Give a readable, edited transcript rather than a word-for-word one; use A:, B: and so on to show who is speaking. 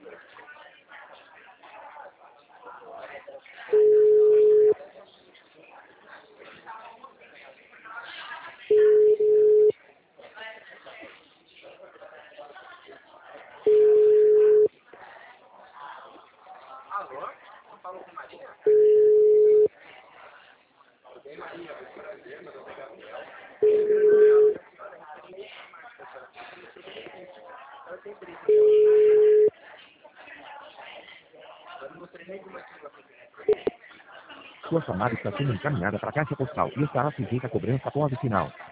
A: Alô? Falou com Maria? Bem, Maria, prazer, meu nome é Gabriel. Eu tenho briga. Eu não mostrei nenhuma aqui pra você.
B: Sua chamada está sendo encaminhada para a caixa postal e estará sujeita a cobrança após o final.